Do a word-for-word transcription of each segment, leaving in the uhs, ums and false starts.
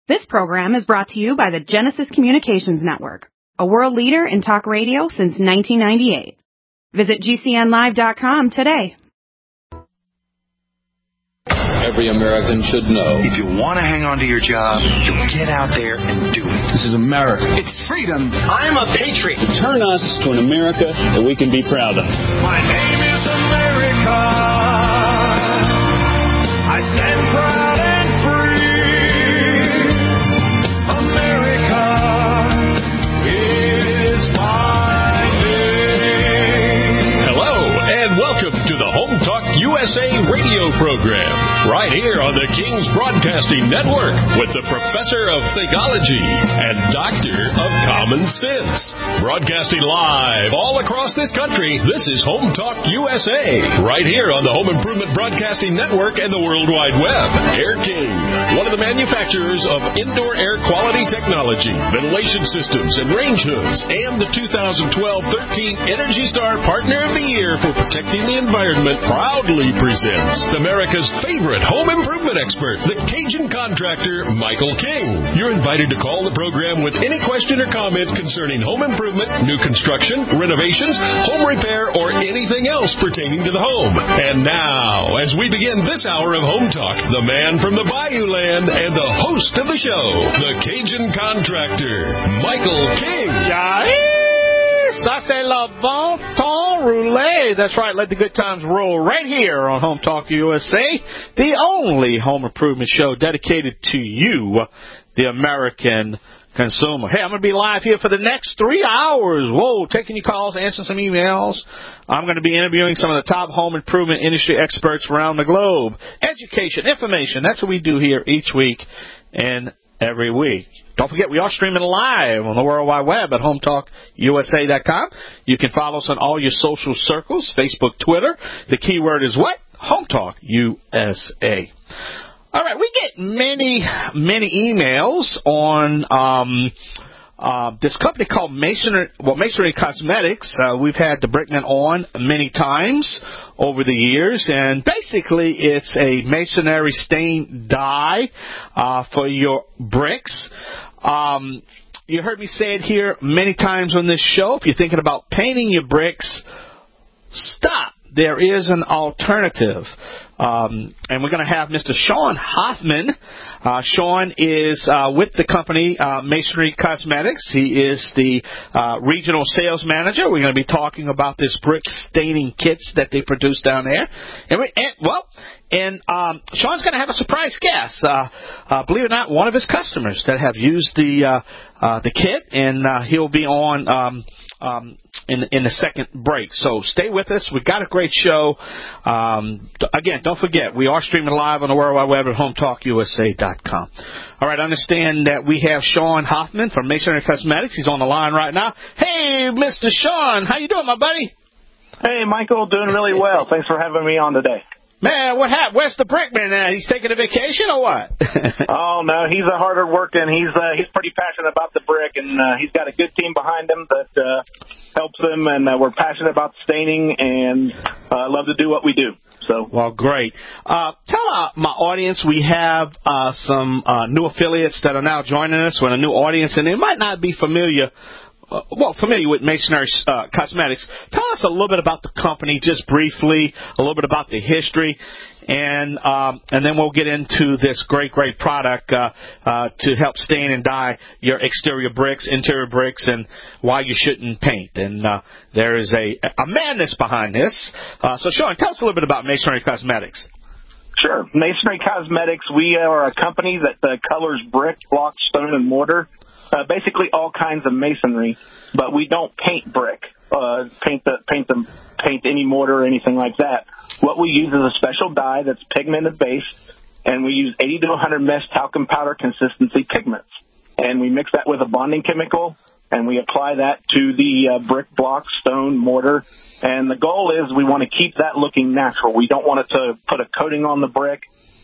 This program is brought to you by the Genesis Communications Network, a world leader in talk radio since nineteen ninety-eight. Visit G C N live dot com today. Every American should know. If you want to hang on to your job, you get out there and do it. This is America. It's freedom. I am a patriot. Turn us to an America that we can be proud of. My name is America. I stand proud and free. America is my name. Hello, and welcome to the Home Talk U S A radio program, right here on the King's Broadcasting Network with the Professor of Theology and Doctor of Common Sense. Broadcasting live all across this country, this is Home Talk U S A, right here on the Home Improvement Broadcasting Network and the World Wide Web. Air King, one of the manufacturers of indoor air quality technology, ventilation systems, and range hoods, and the two thousand twelve thirteen Energy Star Partner of the Year for protecting the environment, proudly presents America's favorite home improvement expert, the Cajun contractor, Michael King. You're invited to call the program with any question or comment concerning home improvement, new construction, renovations, home repair, or anything else pertaining to the home. And now, as we begin this hour of Home Talk, the man from the Bayou Land and the host of the show, the Cajun contractor, Michael King. Ça, c'est le bon temps roulé. That's right. Let the good times roll right here on Home Talk U S A, the only home improvement show dedicated to you, the American consumer. Hey, I'm going to be live here for the next three hours. Whoa, taking your calls, answering some emails. I'm going to be interviewing some of the top home improvement industry experts around the globe. Education, information, that's what we do here each week and every week. Don't forget, we are streaming live on the World Wide Web at home talk U S A dot com. You can follow us on all your social circles, Facebook, Twitter. The keyword is what? Home Talk U S A. All right, we get many, many emails on um, uh, this company called Masonry, well, Masonry Cosmetics. Uh, we've had the Brickman on many times over the years, and basically it's a masonry stain dye uh, for your bricks. Um, you heard me say it here many times on this show. If you're thinking about painting your bricks, stop. There is an alternative. Um, and we're going to have Mister Sean Hoffman. Uh, Sean is uh, with the company uh, Masonry Cosmetics. He is the uh, regional sales manager. We're going to be talking about this brick staining kits that they produce down there. And, we, and well, and um, Sean's going to have a surprise guest. Uh, uh, believe it or not, one of his customers that have used the uh, uh, the kit, and uh, he'll be on um, um, in in the second break. So stay with us. We've got a great show. Um, again, don't forget, we are streaming live on the World Wide Web at home talk U S A dot com. All right, understand that we have Sean Hoffman from Masonry Cosmetics. He's on the line right now. Hey, Mister Sean, how you doing, my buddy? Hey, Michael, doing really well. Thanks for having me on today. Man, what happened? Where's the Brickman now? He's taking a vacation or what? Oh, no, he's a harder working. He's uh, he's pretty passionate about the brick, and uh, he's got a good team behind him that uh, helps him, and uh, we're passionate about staining and uh, love to do what we do. So, well, great. Uh, tell uh, my audience we have uh, some uh, new affiliates that are now joining us with a new audience, and they might not be familiar Uh, well, familiar with Masonry uh, Cosmetics. Tell us a little bit about the company, just briefly, a little bit about the history, and um, and then we'll get into this great, great product uh, uh, to help stain and dye your exterior bricks, interior bricks, and why you shouldn't paint. And uh, there is a, a madness behind this. Uh, so, Sean, tell us a little bit about Masonry Cosmetics. Sure. Masonry Cosmetics, we are a company that uh, colors brick, block, stone, and mortar. Uh, basically all kinds of masonry, but we don't paint brick, uh, paint the paint them, paint any mortar or anything like that. What we use is a special dye that's pigmented based, and we use eighty to one hundred mesh talcum powder consistency pigments, and we mix that with a bonding chemical, and we apply that to the uh, brick, block, stone, mortar, and the goal is we want to keep that looking natural. We don't want it to put a coating on the brick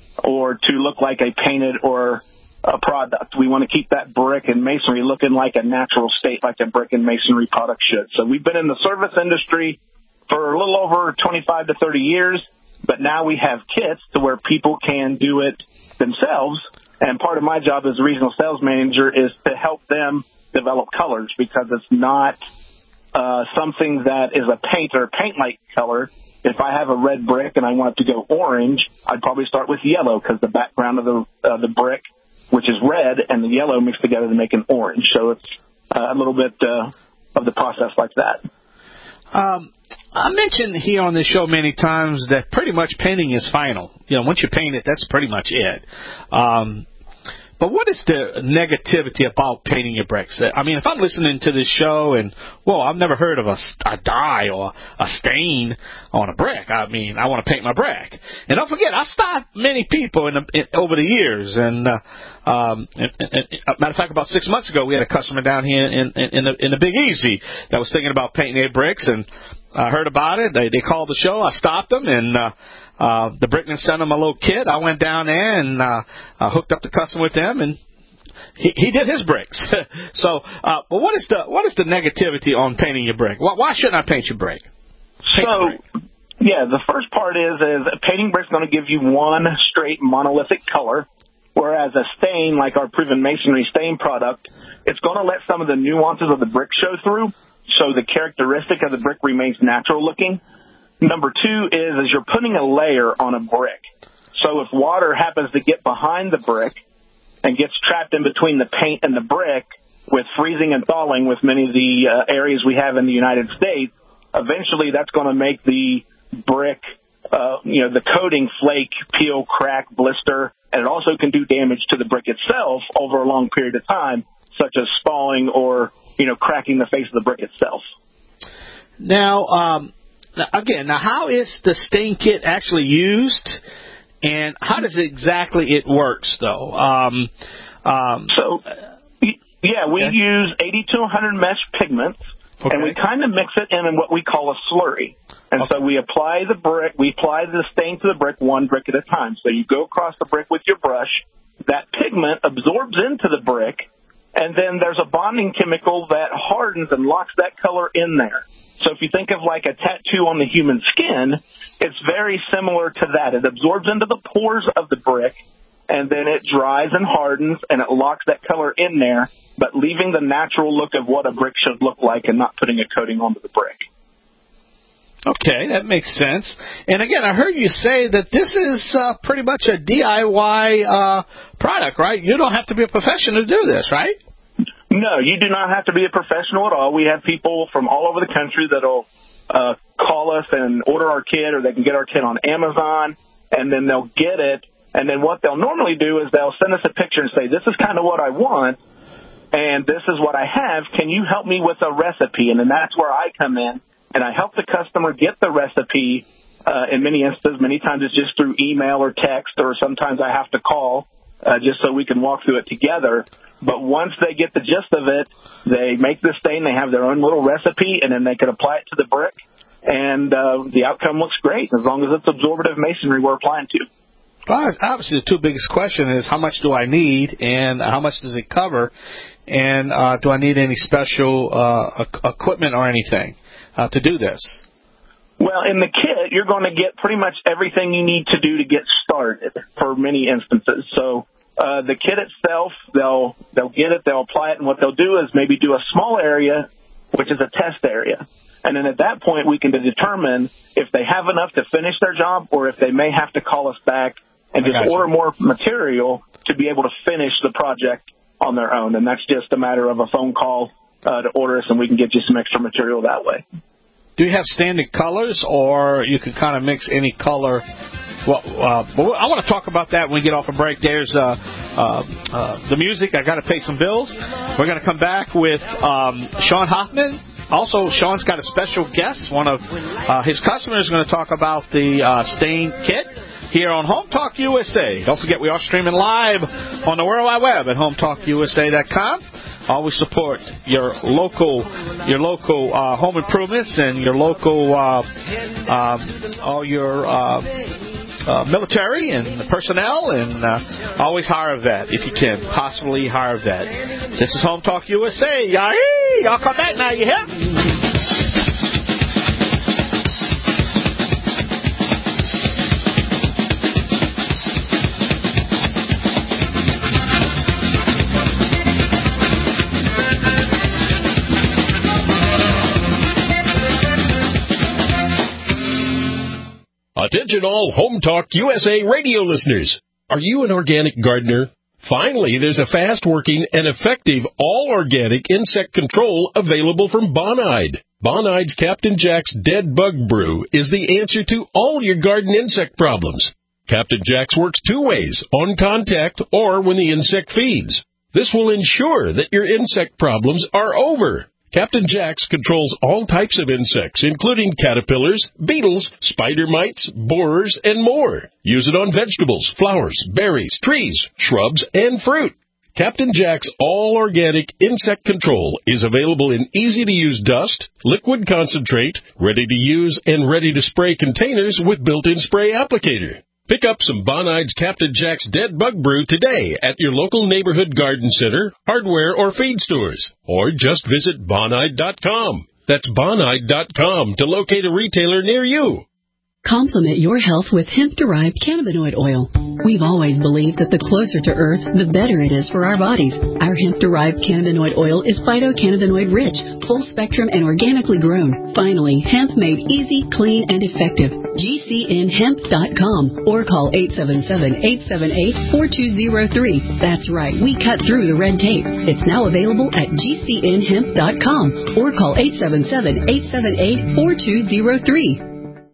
or to look like a painted or a product. We want to keep that brick and masonry looking like a natural state, like a brick and masonry product should. So we've been in the service industry for a little over twenty-five to thirty years, but now we have kits to where people can do it themselves And part of my job as a regional sales manager is to help them develop colors, because it's not uh, something that is a paint or a paint-like color. If I have a red brick and I want it to go orange, I'd probably start with yellow, because the background of the uh, the brick, which is red, and the yellow mixed together to make an orange. So it's uh, a little bit uh, of the process like that. Um, I mentioned here on this show many times that pretty much painting is final. You know, once you paint it, that's pretty much it. Um, but what is the negativity about painting your bricks? I mean, if I'm listening to this show and, whoa, I've never heard of a, a dye or a stain on a brick. I mean, I want to paint my brick. And don't forget, I've stopped many people in, the, in over the years. And, uh, um, and, and, and, matter of fact, about six months ago, we had a customer down here in, in, in, the, in the Big Easy that was thinking about painting their bricks, and I heard about it. They they called the show. I stopped them, and uh, uh, the brickman sent them a little kit. I went down there and uh, uh, hooked up the customer with them, and he, he did his bricks. so, uh, but what is the what is the negativity on painting your brick? Why, why shouldn't I paint your brick? Paint so, brick. yeah, the first part is is a painting brick is going to give you one straight monolithic color, whereas a stain, like our Proven Masonry stain product, it's going to let some of the nuances of the brick show through. So the characteristic of the brick remains natural looking. Number two is, is you're putting a layer on a brick. So if water happens to get behind the brick and gets trapped in between the paint and the brick, with freezing and thawing with many of the uh, areas we have in the United States, eventually that's going to make the brick, uh, you know, the coating flake, peel, crack, blister, and it also can do damage to the brick itself over a long period of time, such as spalling or, you know, cracking the face of the brick itself. Now, um, again, now how is the stain kit actually used, and how does it exactly it works, though? Um, um, so, yeah, we okay. use eighty to one hundred mesh pigments, okay. and we kind of mix it in what we call a slurry. And okay. so we apply the brick, we apply the stain to the brick one brick at a time. So you go across the brick with your brush, that pigment absorbs into the brick, and then there's a bonding chemical that hardens and locks that color in there. So if you think of like a tattoo on the human skin, it's very similar to that. It absorbs into the pores of the brick, and then it dries and hardens, and it locks that color in there, but leaving the natural look of what a brick should look like and not putting a coating onto the brick. Okay, that makes sense. And again, I heard you say that this is uh, pretty much a D I Y uh, product, right? You don't have to be a professional to do this, right? No, you do not have to be a professional at all. We have people from all over the country that'll uh, call us and order our kit, or they can get our kit on Amazon, and then they'll get it. And then what they'll normally do is they'll send us a picture and say, this is kind of what I want, and this is what I have. Can you help me with a recipe? And then that's where I come in, and I help the customer get the recipe. Uh, in many instances, many times it's just through email or text, or sometimes I have to call uh, just so we can walk through it together. But once they get the gist of it, they make the stain, they have their own little recipe, and then they can apply it to the brick, and uh, the outcome looks great as long as it's absorptive masonry we're applying to. Well, obviously, the two biggest questions is how much do I need, and how much does it cover, and uh, do I need any special uh, equipment or anything uh, to do this? Well, in the kit, you're going to get pretty much everything you need to do to get started for many instances. So uh, the kit itself, they'll they'll get it, they'll apply it, and what they'll do is maybe do a small area, which is a test area. And then at that point, we can determine if they have enough to finish their job, or if they may have to call us back and just order more material to be able to finish the project on their own. And that's just a matter of a phone call uh, to order us, and we can get you some extra material that way. Do you have standard colors, or you can kind of mix any color? Well, uh, but I want to talk about that when we get off a break. There's uh, uh, uh, the music. I got to pay some bills. We're going to come back with um, Sean Hoffman. Also, Sean's got a special guest. One of uh, his customers is going to talk about the uh, stain kit here on Home Talk U S A. Don't forget, we are streaming live on the World Wide Web at home talk u s a dot com. Always support your local, your local uh, home improvements and your local, uh, um, all your uh, uh, military and personnel, and uh, always hire a vet if you can. Possibly hire a vet. This is Home Talk U S A. Y'all, y'all come back now. You hear? Attention all Home Talk U S A radio listeners. Are you an organic gardener? Finally, there's a fast-working and effective all-organic insect control available from Bonide. Bonide's Captain Jack's Dead Bug Brew is the answer to all your garden insect problems. Captain Jack's works two ways, on contact or when the insect feeds. This will ensure that your insect problems are over. Captain Jack's controls all types of insects, including caterpillars, beetles, spider mites, borers, and more. Use it on vegetables, flowers, berries, trees, shrubs, and fruit. Captain Jack's all-organic insect control is available in easy-to-use dust, liquid concentrate, ready-to-use and ready-to-spray containers with built-in spray applicator. Pick up some Bonide's Captain Jack's Dead Bug Brew today at your local neighborhood garden center, hardware, or feed stores. Or just visit Bonide dot com. That's Bonide dot com to locate a retailer near you. Complement your health with hemp-derived cannabinoid oil. We've always believed that the closer to Earth, the better it is for our bodies. Our hemp-derived cannabinoid oil is phytocannabinoid-rich, full-spectrum, and organically grown. Finally, hemp made easy, clean, and effective. G C N hemp dot com or call eight seven seven, eight seven eight, four two zero three. That's right, we cut through the red tape. It's now available at G C N hemp dot com or call eight seven seven, eight seven eight, four two zero three.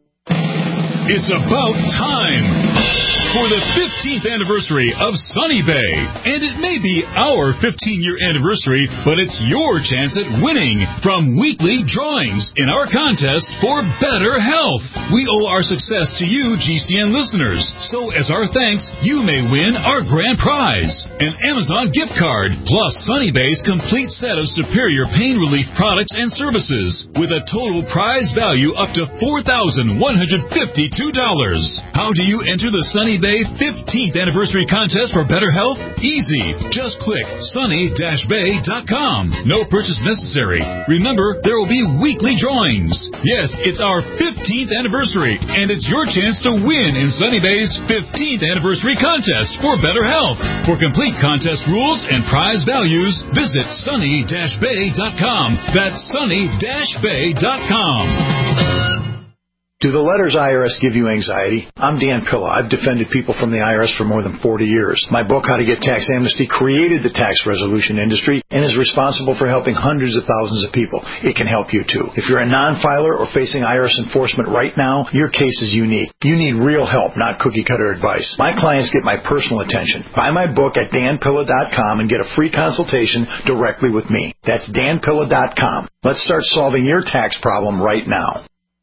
It's about time for the fifteenth anniversary of Sunny Bay. And it may be our fifteen-year anniversary, but it's your chance at winning from weekly drawings in our contest for better health. We owe our success to you, G C N listeners. So as our thanks, you may win our grand prize, an Amazon gift card, plus Sunny Bay's complete set of superior pain relief products and services, with a total prize value up to four thousand one hundred fifty-two dollars. How do you enter the Sunny Bay fifteenth anniversary contest for better health? Easy. Just click sunny dash bay dot com. No purchase necessary. Remember, there will be weekly drawings. Yes, it's our fifteenth anniversary, and it's your chance to win in Sunny Bay's fifteenth anniversary contest for better health. For complete contest rules and prize values, visit sunny dash bay dot com. That's sunny dash bay dot com. Do the letters I R S give you anxiety? I'm Dan Pilla. I've defended people from the I R S for more than forty years. My book, How to Get Tax Amnesty, created the tax resolution industry and is responsible for helping hundreds of thousands of people. It can help you, too. If you're a non-filer or facing I R S enforcement right now, your case is unique. You need real help, not cookie-cutter advice. My clients get my personal attention. Buy my book at dan pilla dot com and get a free consultation directly with me. That's dan pilla dot com. Let's start solving your tax problem right now.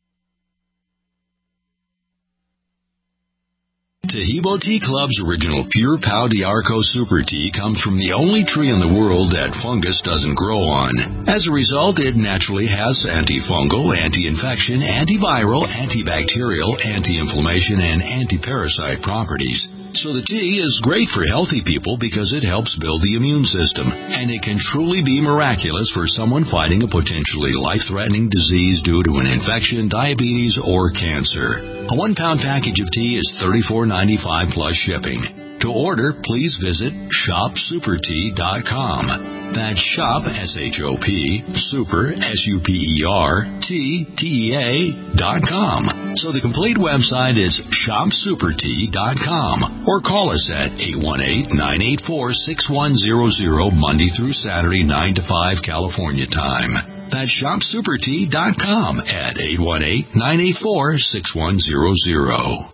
Tahibo Tea Club's original Pure Pau d'Arco Super Tea comes from the only tree in the world that fungus doesn't grow on. As a result, it naturally has antifungal, anti-infection, antiviral, antibacterial, anti-inflammation, and anti-parasite properties. So the tea is great for healthy people because it helps build the immune system, and it can truly be miraculous for someone fighting a potentially life-threatening disease due to an infection, diabetes, or cancer. A one-pound package of tea is thirty-four ninety-five plus shipping. To order, please visit shop super tea dot com. That's shop, S H O P, super, S U P E R, T, T E A, dot com. So the complete website is shop super tea dot com. Or call us at eight one eight, nine eight four, six one zero zero, Monday through Saturday, nine to five, California time. That's shop super tea dot com at eight one eight, nine eight four, six one zero zero.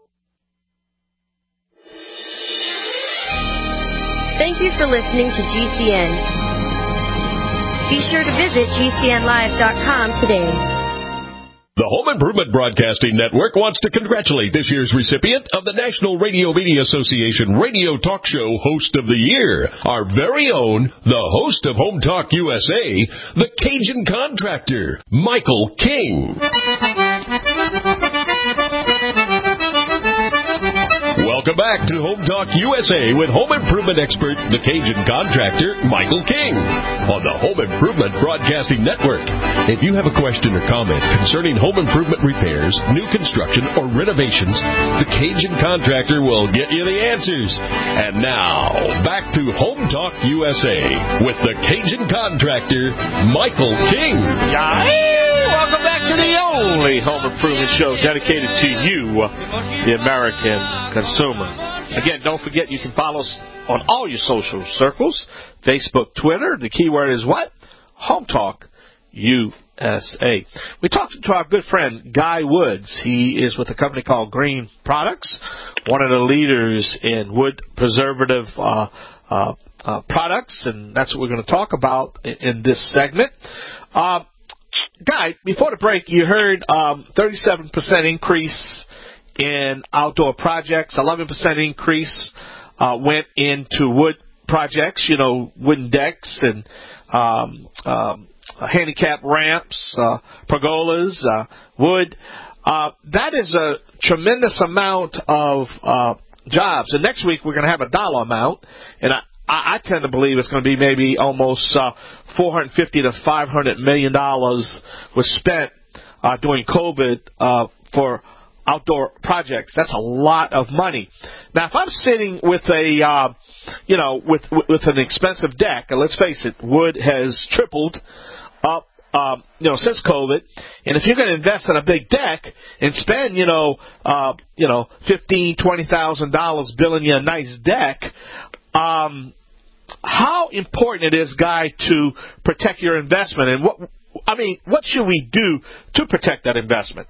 Thank you for listening to G C N. Be sure to visit G C N live dot com today. The Home Improvement Broadcasting Network wants to congratulate this year's recipient of the National Radio Media Association Radio Talk Show Host of the Year, our very own, the host of Home Talk U S A, the Cajun Contractor, Michael King. Welcome back to Home Talk U S A with home improvement expert, the Cajun Contractor, Michael King, on the Home Improvement Broadcasting Network. If you have a question or comment concerning home improvement repairs, new construction, or renovations, the Cajun Contractor will get you the answers. And now, back to Home Talk U S A with the Cajun Contractor, Michael King. Hey, welcome back to to the only home improvement show dedicated to you, the American consumer. Again, don't forget you can follow us on all your social circles, Facebook, Twitter. The keyword is what? Home Talk U S A. We talked to our good friend Guy Woods. He is with a company called Green Products, one of the leaders in wood preservative uh, uh, uh, products, and that's what we're going to talk about in, in this segment. Uh, Guy, before the break, you heard um, thirty-seven percent increase in outdoor projects, eleven percent increase uh, went into wood projects, you know, wooden decks and um, um, handicap ramps, uh, pergolas, uh, wood. Uh, that is a tremendous amount of uh, jobs. And next week we're going to have a dollar amount, and I, I tend to believe it's going to be maybe almost uh, four hundred fifty to five hundred million dollars was spent uh, during COVID uh, for outdoor projects. That's a lot of money. Now, if I'm sitting with a, uh, you know, with with an expensive deck, and let's face it, wood has tripled up, um, you know, since COVID. And if you're going to invest in a big deck and spend, you know, uh, you know, fifteen, twenty thousand dollars building you a nice deck, um, how important it is, Guy, to protect your investment, and what I mean, what should we do to protect that investment?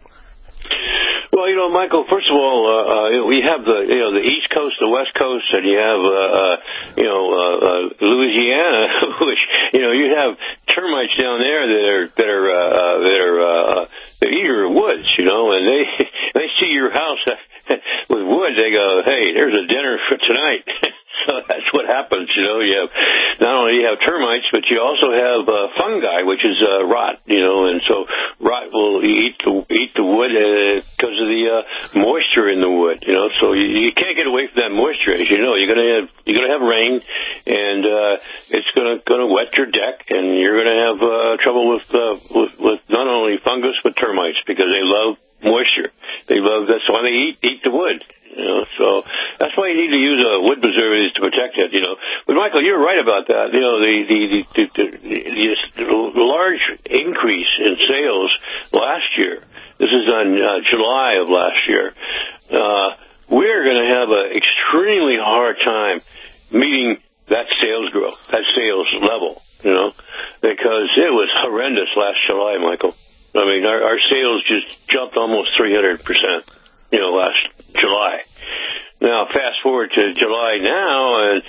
Well, you know, Michael, first of all, uh, uh, we have the, you know, the East Coast, the West Coast, and you have, uh, uh, you know, uh, uh, Louisiana, which, you know, you have termites down there that are, that are, uh, that are, uh, they're eater of woods, you know, and they, they see your house with wood, they go, hey, there's a dinner for tonight. So that's what happens, you know. You have not only you have termites, but you also have uh, fungi, which is uh, rot, you know. And so rot will eat the eat the wood because uh, of the uh, moisture in the wood, you know. So you, you can't get away from that moisture, as you know. You're gonna have you're gonna have rain, and uh, it's gonna gonna wet your deck, and you're gonna have uh, trouble with, uh, with with not only fungus but termites because they love moisture. They love that's why they eat eat the wood. You know, so that's why you need to use uh, wood preservatives to protect it. You know, but Michael, you're right about that. You know, the the the, the, the, the large increase in sales last year. This is on uh, July of last year. Uh, we're going to have an extremely hard time meeting that sales growth, that sales level. You know, because it was horrendous last July, Michael. I mean, our, our sales just jumped almost three hundred percent. You know, last July. Now, fast forward to July now, and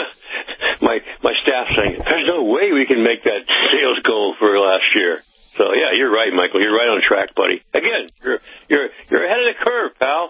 my my staff saying, there's no way we can make that sales goal for last year. So, yeah, you're right, Michael. You're right on track, buddy. Again, you're you're you're ahead of the curve, pal.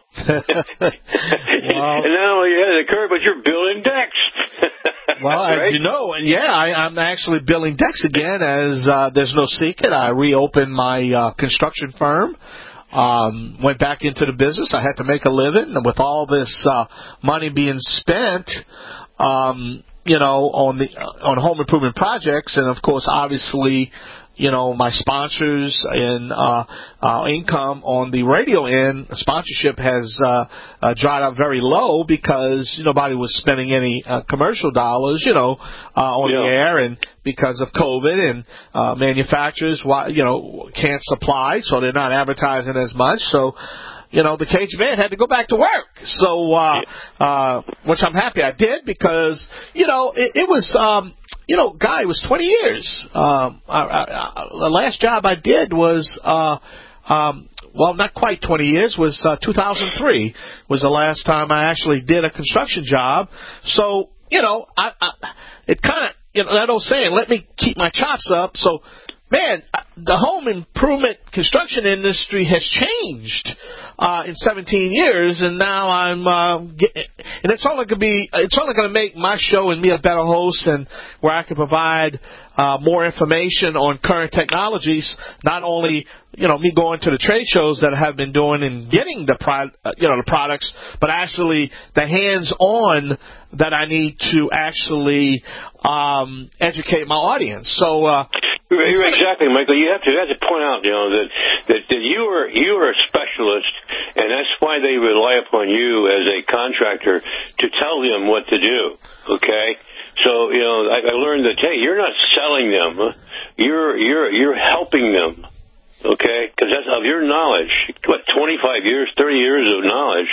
Wow. And not only you're ahead of the curve, but you're building decks. Well, as right? you know, and yeah, I, I'm actually building decks again, as uh, there's no secret. I reopened my uh, construction firm. Um, went back into the business. I had to make a living, and with all this uh, money being spent, um, you know, on the on home improvement projects, and of course, obviously, you know, my sponsors and uh, uh, income on the radio end, sponsorship has uh, uh, dried up very low because nobody was spending any uh, commercial dollars, you know, uh, on yeah. the air, and because of COVID, and uh, manufacturers, you know, can't supply, so they're not advertising as much. So, you know, the Cajun man had to go back to work. So, uh, uh, which I'm happy I did because, you know, it, it was, um, you know, Guy, it was twenty years. Um, I, I, I, the last job I did was, uh, um, well, not quite twenty years, was uh, two thousand three was the last time I actually did a construction job. So, you know, I, I it kind of, you know, that old saying, let me keep my chops up. So, man, the home improvement construction industry has changed uh, in seventeen years, and now I'm, uh, getting, and it's only going to be, it's only going to make my show and me a better host, and where I can provide uh, more information on current technologies. Not only, you know, me going to the trade shows that I have been doing and getting the pro, uh, you know, the products, but actually the hands-on that I need to actually um, educate my audience. So. Uh, Exactly, Michael. You have to you have to point out, you know, that, that that you are you are a specialist, and that's why they rely upon you as a contractor to tell them what to do. Okay, so you know, I, I learned that hey, you're not selling them, you're you're you're helping them. okay? Because that's of your knowledge. What, twenty-five years, thirty years of knowledge.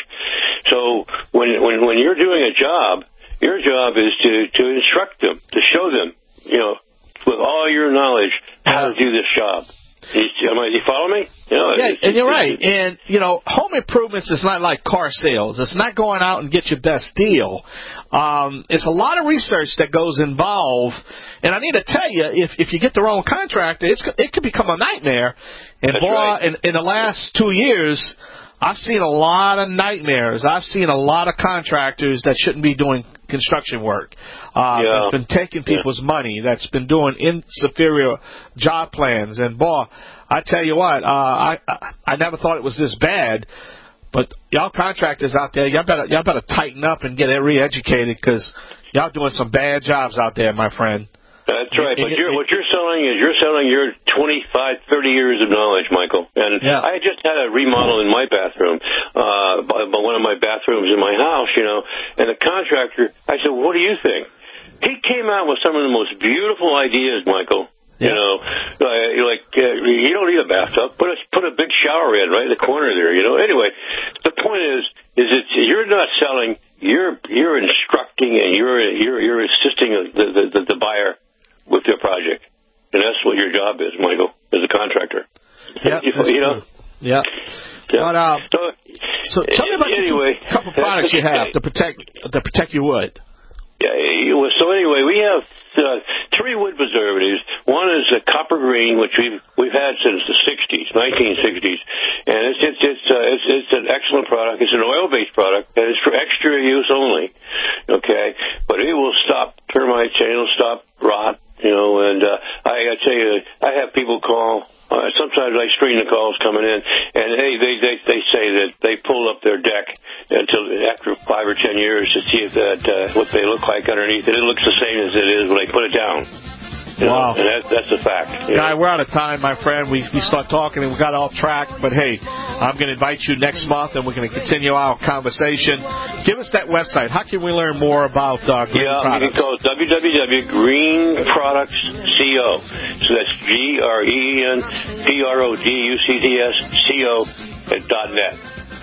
So when when when you're doing a job, your job is to to instruct them, to show them, you know, with all your knowledge, how to do this job. You, you follow me? You know, yeah, and you're right. And, you know, home improvements is not like car sales. It's not going out and get your best deal. Um, it's a lot of research that goes involved. And I need to tell you, if if you get the wrong contractor, it's it could become a nightmare. And, boy, right. in, in the last two years, I've seen a lot of nightmares. I've seen a lot of contractors that shouldn't be doing construction work. Uh, yeah. That's been taking people's yeah. money. That's been doing inferior job plans. And, boy, I tell you what, uh, I I never thought it was this bad. But y'all contractors out there, y'all better y'all better tighten up and get re-educated because y'all doing some bad jobs out there, my friend. That's right, but you're, what you're selling is you're selling your twenty-five, thirty years of knowledge, Michael. And yeah. I just had a remodel in my bathroom, uh, by, by one of my bathrooms in my house, you know, and the contractor, I said, what do you think? He came out with some of the most beautiful ideas, Michael. Yeah. You know, uh, like, uh, you don't need a bathtub. Put a, put a big shower in right in the corner there, you know. Anyway, the point is, is that you're not selling, you're, you're instructing and you're, you're, you're assisting the, the, the, the buyer with their project. And that's what your job is, Michael, as a contractor. Yeah, you, you know? Yeah. yeah. But, uh, so, so tell me about anyway, the couple products you have to protect to protect your wood. Yeah. So anyway, we have uh, three wood preservatives. One is a copper green, which we've we've had since the sixties, nineteen sixties, and it's it's it's, uh, it's it's an excellent product. It's an oil-based product, and it's for extra use only. Okay, but it will stop termites and it'll stop rot. You know, and uh, I, I tell you, I have people call. Uh, sometimes I screen the calls coming in, and hey, they they they say that they pull up their deck until after five or ten years to see if that uh, what they look like underneath it. It looks the same as it is when they put it down. You wow, know, and that, that's a fact. Guy, we're out of time, my friend. We we start talking and we got off track, but hey, I'm going to invite you next month, and we're going to continue our conversation. Give us that website. How can we learn more about uh, green yeah, products? You can go to w w w dot green products co. So that's G R E E N P R O D U C T S C O dot net.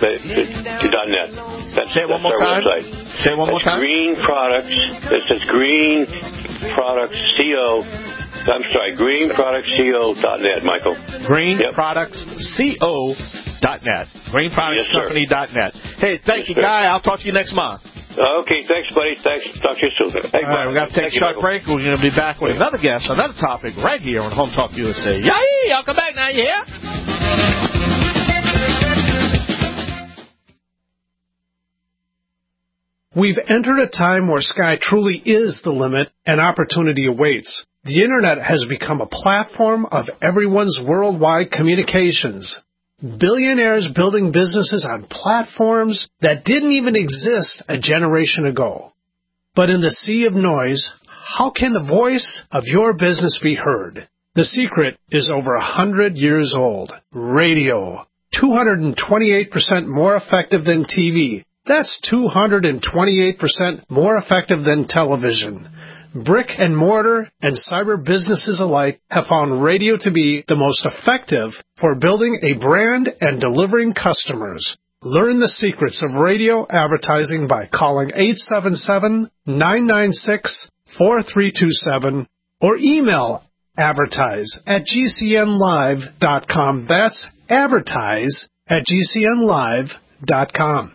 Dot net. That's, Say it one that's more our time. website. Say it one that's more time. Green Products. That says Green Products Co. I'm sorry, green products co dot net, Michael. green yep. products co dot net. green products company dot net. Hey, thank yes, you, sir. Guy. I'll talk to you next month. Okay, thanks, buddy. Thanks. Talk to you soon. Hey, All right, we got to take a short break. We're going to be back with another guest, another topic right here on Home Talk U S A. Yay! I'll come back now, you hear? We've entered a time where sky truly is the limit and opportunity awaits. The Internet has become a platform of everyone's worldwide communications. Billionaires building businesses on platforms that didn't even exist a generation ago. But in the sea of noise, how can the voice of your business be heard? The secret is over a hundred years old. Radio. two hundred twenty-eight percent more effective than T V. That's two hundred twenty-eight percent more effective than television. Brick and mortar and cyber businesses alike have found radio to be the most effective for building a brand and delivering customers. Learn the secrets of radio advertising by calling eight seven seven, nine nine six, four three two seven or email advertise at g c n live dot com. That's advertise at g c n live dot com.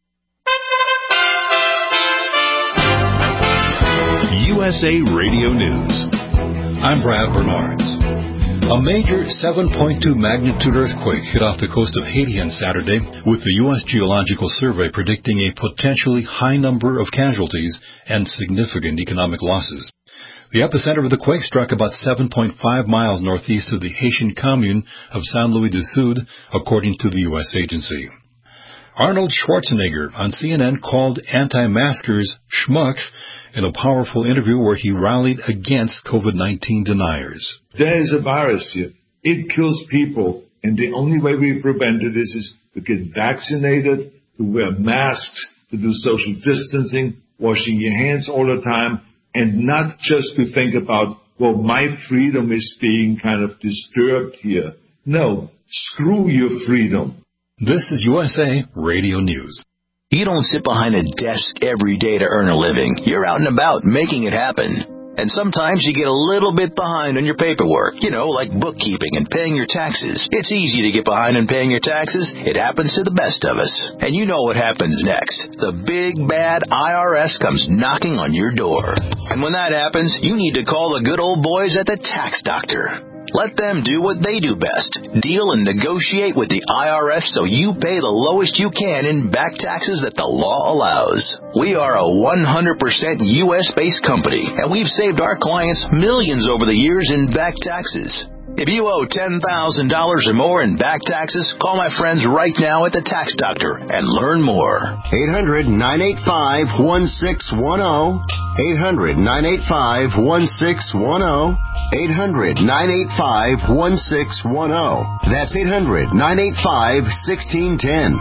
U S A Radio News. I'm Brad Bernards. A major seven point two magnitude earthquake hit off the coast of Haiti on Saturday, with the U S Geological Survey predicting a potentially high number of casualties and significant economic losses. The epicenter of the quake struck about seven point five miles northeast of the Haitian commune of Saint Louis du Sud, according to the U S agency. Arnold Schwarzenegger on C N N called anti-maskers schmucks in a powerful interview where he rallied against COVID nineteen deniers. There is a virus here. It kills people, and the only way we prevent it is, is to get vaccinated, to wear masks, to do social distancing, washing your hands all the time, and not just to think about, well, my freedom is being kind of disturbed here. No, screw your freedom. This is U S A Radio News. You don't sit behind a desk every day to earn a living. You're out and about making it happen. And sometimes you get a little bit behind on your paperwork, you know, like bookkeeping and paying your taxes. It's easy to get behind on paying your taxes. It happens to the best of us. And you know what happens next. The big, bad I R S comes knocking on your door. And when that happens, you need to call the good old boys at the Tax Doctor. Let them do what they do best. Deal and negotiate with the I R S so you pay the lowest you can in back taxes that the law allows. We are a one hundred percent U S-based company, and we've saved our clients millions over the years in back taxes. If you owe ten thousand dollars or more in back taxes, call my friends right now at the Tax Doctor and learn more. eight hundred, nine eight five, one six one zero. eight hundred, nine eight five, one six one zero. eight hundred, nine eight five, one six one zero. That's eight hundred, nine eight five, one six one zero.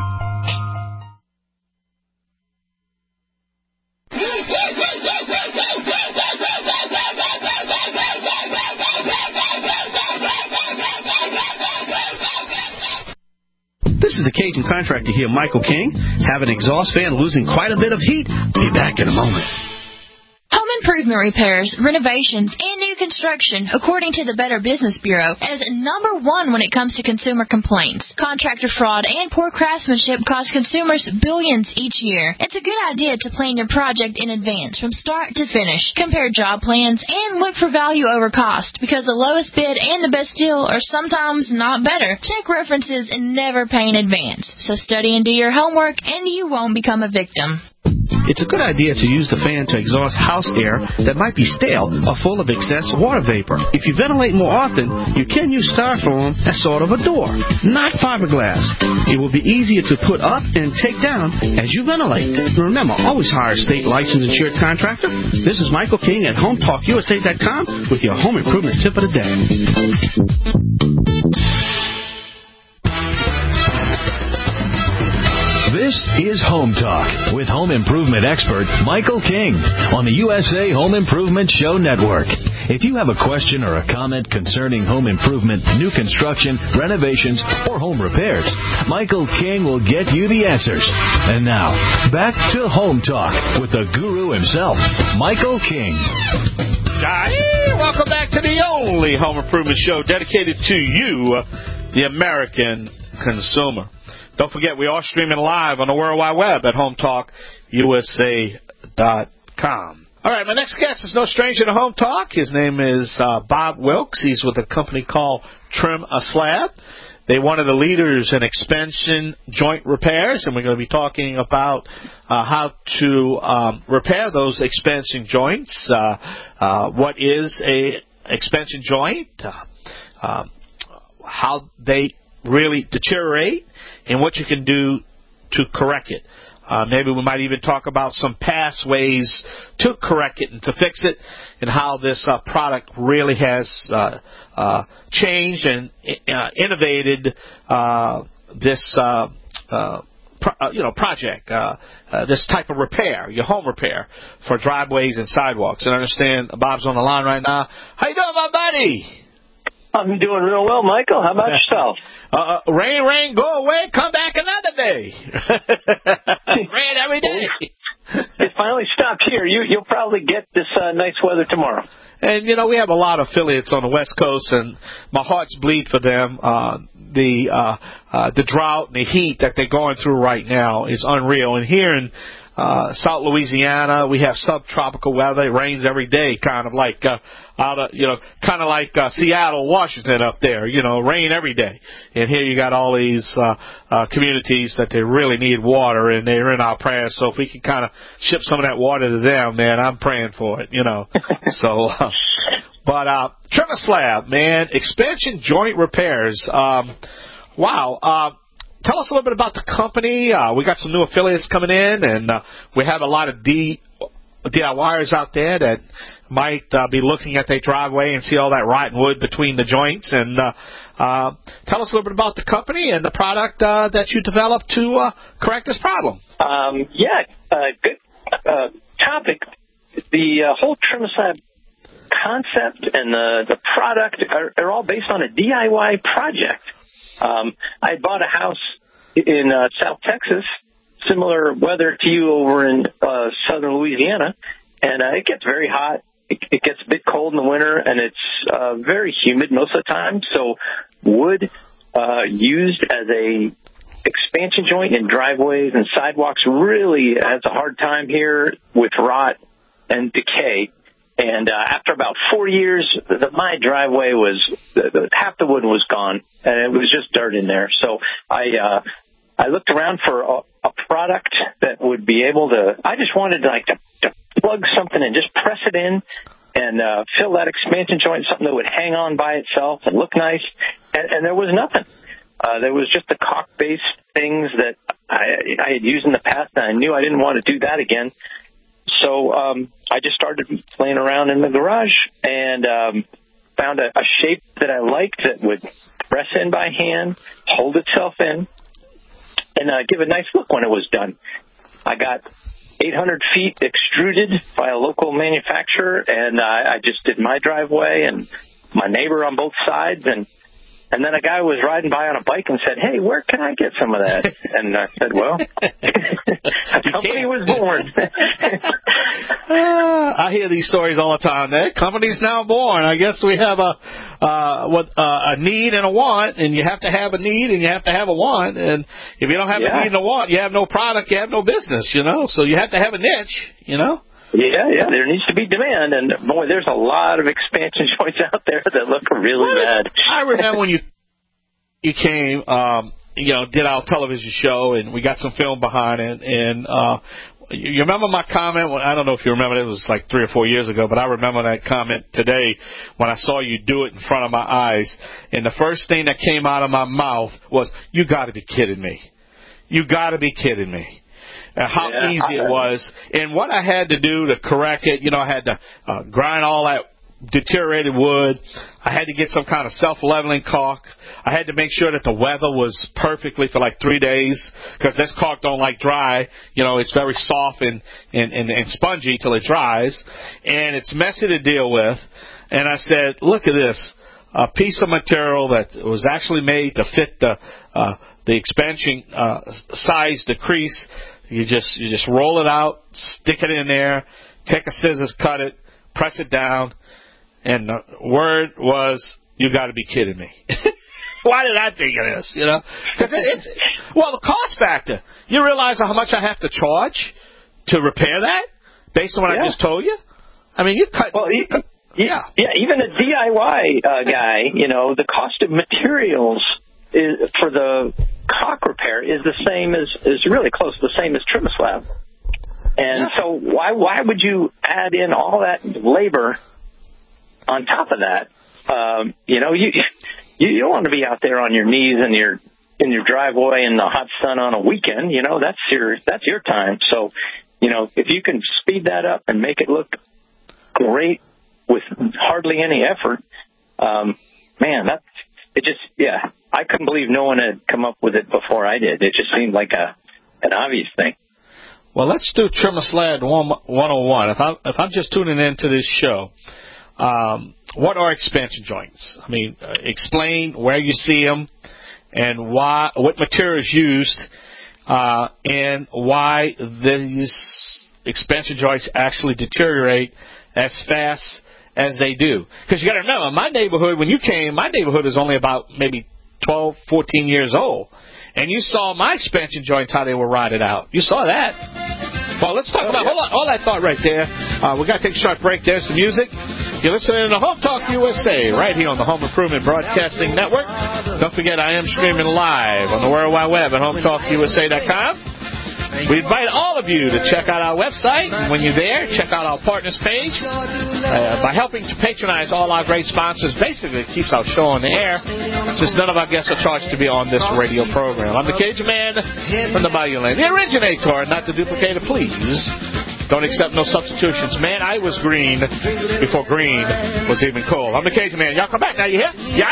This is the Cajun contractor here, Michael King. Have an exhaust fan losing quite a bit of heat? Be back in a moment. Home improvement repairs, renovations, and new construction, according to the Better Business Bureau, is number one when it comes to consumer complaints. Contractor fraud and poor craftsmanship cost consumers billions each year. It's a good idea to plan your project in advance from start to finish. Compare job plans and look for value over cost, because the lowest bid and the best deal are sometimes not better. Check references and never pay in advance. So study and do your homework, and you won't become a victim. It's a good idea to use the fan to exhaust house air that might be stale or full of excess water vapor. If you ventilate more often, you can use styrofoam as sort of a door, not fiberglass. It will be easier to put up and take down as you ventilate. Remember, always hire a state licensed insured contractor. This is Michael King at home talk U S A dot com with your home improvement tip of the day. This is Home Talk with home improvement expert Michael King on the U S A Home Improvement Show Network. If you have a question or a comment concerning home improvement, new construction, renovations, or home repairs, Michael King will get you the answers. And now, back to Home Talk with the guru himself, Michael King. Hi, welcome back to the only home improvement show dedicated to you, the American consumer. Don't forget, we are streaming live on the World Wide Web at home talk U S A dot com. All right, my next guest is no stranger to Home Talk. His name is uh, Bob Wilkes. He's with a company called Trim a Slab. They're one of the leaders in expansion joint repairs, and we're going to be talking about uh, how to um, repair those expansion joints. Uh, uh, what is a expansion joint? Uh, uh, how they really deteriorate, and what you can do to correct it. Uh, maybe we might even talk about some past ways to correct it and to fix it, and how this uh, product really has uh, uh, changed and uh, innovated uh, this uh, uh, pro- uh, you know project, uh, uh, this type of repair, your home repair for driveways and sidewalks. And I understand Bob's on the line right now. How you doing, my buddy? I'm doing real well, Michael. How about yourself? Uh, rain, rain, go away, come back another day. Rain every day. It finally stopped here. You, you'll probably get this uh, nice weather tomorrow. And, you know, we have a lot of affiliates on the West Coast, and my heart's bleed for them. Uh, the uh, uh, the drought and the heat that they're going through right now is unreal. And here in uh, South Louisiana, we have subtropical weather. It rains every day, kind of like uh, out of, you know, kind of like uh, Seattle, Washington up there. You know, rain every day. And here you got all these uh, uh, communities that they really need water, and they're in our prayers. So if we can kind of ship some of that water to them, man, I'm praying for it. You know, so. Uh, But uh, Trim a Slab, man, expansion joint repairs. Um, wow. Uh, tell us a little bit about the company. Uh, we got some new affiliates coming in, and uh, we have a lot of D- DIYers out there that might uh, be looking at their driveway and see all that rotten wood between the joints. And uh, uh, tell us a little bit about the company and the product uh, that you developed to uh, correct this problem. Um, yeah, uh, good uh, topic. The uh, whole Trim a Slab concept and the, the product are, are all based on a D I Y project. Um, I bought a house in uh, South Texas, similar weather to you over in uh, southern Louisiana, and uh, it gets very hot. It, it gets a bit cold in the winter, and it's uh, very humid most of the time. So wood uh, used as a expansion joint in driveways and sidewalks really has a hard time here with rot and decay. And uh, after about four years, the, my driveway was the, the, half the wood was gone, and it was just dirt in there. So I uh, I looked around for a, a product that would be able to. I just wanted like to, to plug something and just press it in and uh, fill that expansion joint, something that would hang on by itself and look nice. And, and there was nothing. Uh, there was just the caulk-based things that I, I had used in the past, and I knew I didn't want to do that again. So um, I just started playing around in the garage and um, found a, a shape that I liked that would press in by hand, hold itself in, and uh, give a nice look when it was done. I got eight hundred feet extruded by a local manufacturer, and I, I just did my driveway and my neighbor on both sides, and And then a guy was riding by on a bike and said, "Hey, where can I get some of that?" And I said, "Well, a company was born." uh, I hear these stories all the time. That company's now born. I guess we have a uh, what uh, a need and a want, and you have to have a need and you have to have a want. And if you don't have yeah. a need and a want, you have no product, you have no business. You know, so you have to have a niche. You know. Yeah, yeah, there needs to be demand, and boy, there's a lot of expansion joints out there that look really bad. I remember when you you came, um, you know, did our television show, and we got some film behind it, and uh, you remember my comment? When, I don't know if you remember, it was like three or four years ago, but I remember that comment today when I saw you do it in front of my eyes, and the first thing that came out of my mouth was, "You got to be kidding me! You got to be kidding me!" Uh, how yeah, easy it was, and what I had to do to correct it. You know, I had to uh, grind all that deteriorated wood. I had to get some kind of self-leveling caulk. I had to make sure that the weather was perfectly for like three days because this caulk don't like dry. You know, it's very soft and, and, and, and spongy till it dries, and it's messy to deal with. And I said, look at this, a piece of material that was actually made to fit the uh, the expansion uh, size, the crease. You just you just roll it out, stick it in there, take a scissors, cut it, press it down, and the word was, "You got to be kidding me!" Why did I think of this? You know, because it, it's well the cost factor. You realize how much I have to charge to repair that based on what yeah. I just told you. I mean, you cut. Well, you, yeah, yeah. Even a D I Y uh, guy, you know, the cost of materials is for the caulk repair is the same as is really close to the same as Trimislab. And yeah. so why why would you add in all that labor on top of that? Um, you know, you you don't want to be out there on your knees in your in your driveway in the hot sun on a weekend. You know, that's your that's your time. So, you know, if you can speed that up and make it look great with hardly any effort, um, man, that's it. Just yeah. I couldn't believe no one had come up with it before I did. It just seemed like a an obvious thing. Well, let's do Trimislab one oh one. If, I, if I'm just tuning into this show, um, what are expansion joints? I mean, uh, explain where you see them and why, what material is used, uh, and why these expansion joints actually deteriorate as fast as they do. Because you got to remember, my neighborhood, when you came, my neighborhood is only about maybe twelve, fourteen years old. And you saw my expansion joints, how they were rotted out. You saw that. Well, let's talk oh, about, yeah. hold on, all that thought right there. Uh, we got to take a short break. There's some music. You're listening to Home Talk U S A right here on the Home Improvement Broadcasting Network. Don't forget, I am streaming live on the World Wide Web at home talk U S A dot com. We invite all of you to check out our website. When you're there, check out our partners page. Uh, by helping to patronize all our great sponsors, basically it keeps our show on the air, since none of our guests are charged to be on this radio program. I'm the Cajun Man from the Bayou Land, the originator, not the duplicator, please. Don't accept no substitutions. Man, I was green before green was even cool. I'm the Cajun Man. Y'all come back now, you hear? Yeah!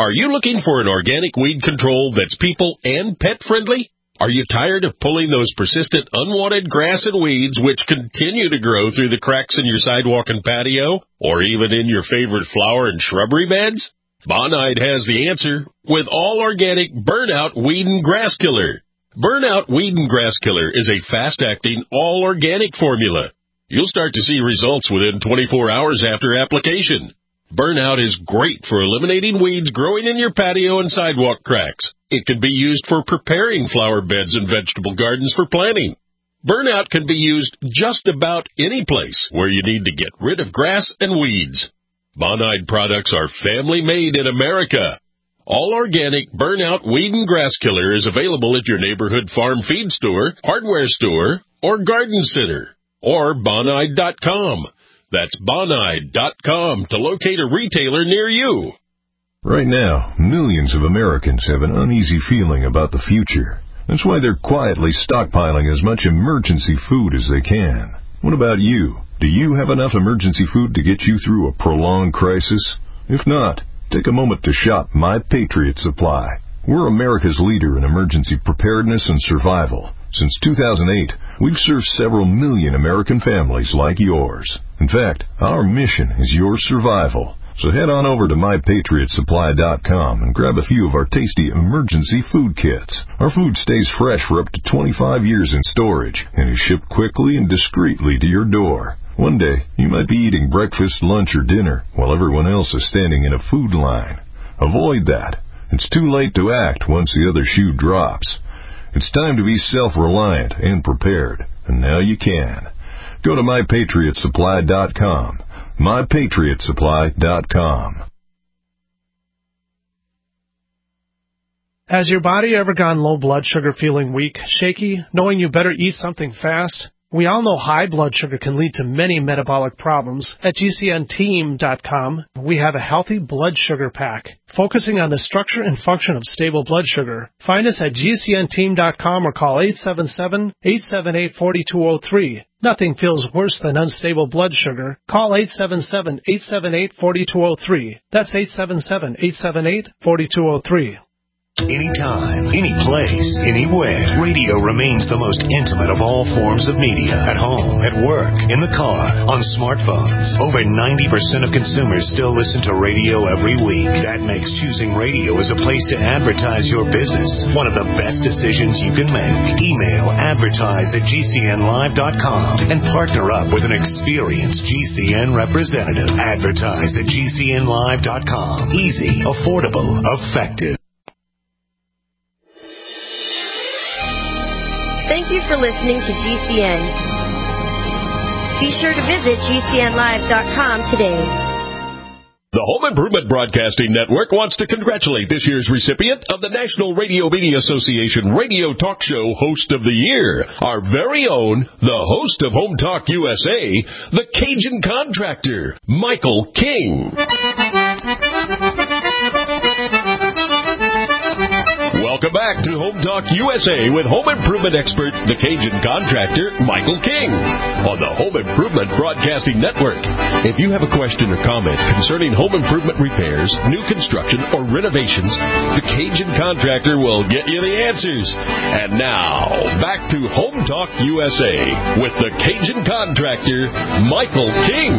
Are you looking for an organic weed control that's people and pet friendly? Are you tired of pulling those persistent unwanted grass and weeds which continue to grow through the cracks in your sidewalk and patio, or even in your favorite flower and shrubbery beds? Bonide has the answer with all organic Burnout Weed and Grass Killer. Burnout Weed and Grass Killer is a fast-acting, all-organic formula. You'll start to see results within twenty-four hours after application. Burnout is great for eliminating weeds growing in your patio and sidewalk cracks. It can be used for preparing flower beds and vegetable gardens for planting. Burnout can be used just about any place where you need to get rid of grass and weeds. Bonide products are family-made in America. All organic Burnout Weed and Grass Killer is available at your neighborhood farm feed store, hardware store, or garden center, or bonide dot com. That's bonide dot com to locate a retailer near you. Right now, millions of Americans have an uneasy feeling about the future. That's why they're quietly stockpiling as much emergency food as they can. What about you? Do you have enough emergency food to get you through a prolonged crisis? If not, take a moment to shop My Patriot Supply. We're America's leader in emergency preparedness and survival. Since two thousand eight, we've served several million American families like yours. In fact, our mission is your survival. So head on over to my patriot supply dot com and grab a few of our tasty emergency food kits. Our food stays fresh for up to twenty-five years in storage and is shipped quickly and discreetly to your door. One day, you might be eating breakfast, lunch, or dinner while everyone else is standing in a food line. Avoid that. It's too late to act once the other shoe drops. It's time to be self-reliant and prepared, and now you can. Go to my patriot supply dot com. my patriot supply dot com. Has your body ever gone low blood sugar, feeling weak, shaky, knowing you better eat something fast? We all know high blood sugar can lead to many metabolic problems. At G C N team dot com, we have a healthy blood sugar pack, focusing on the structure and function of stable blood sugar. Find us at G C N team dot com or call eight seven seven, eight seven eight, four two zero three. Nothing feels worse than unstable blood sugar. Call eight seven seven, eight seven eight, four two zero three. That's eight seven seven, eight seven eight, four two zero three. Anytime, any place, anywhere, radio remains the most intimate of all forms of media. At home, at work, in the car, on smartphones. Over ninety percent of consumers still listen to radio every week. That makes choosing radio as a place to advertise your business one of the best decisions you can make. Email advertise at G C N live dot com and partner up with an experienced G C N representative. Advertise at G C N live dot com. Easy, affordable, effective. Thank you for listening to G C N. Be sure to visit G C N live dot com today. The Home Improvement Broadcasting Network wants to congratulate this year's recipient of the National Radio Media Association Radio Talk Show Host of the Year, our very own, the host of Home Talk U S A, the Cajun Contractor, Michael King. Welcome back to Home Talk U S A with home improvement expert, the Cajun Contractor, Michael King, on the Home Improvement Broadcasting Network. If you have a question or comment concerning home improvement repairs, new construction, or renovations, the Cajun Contractor will get you the answers. And now, back to Home Talk U S A with the Cajun Contractor, Michael King.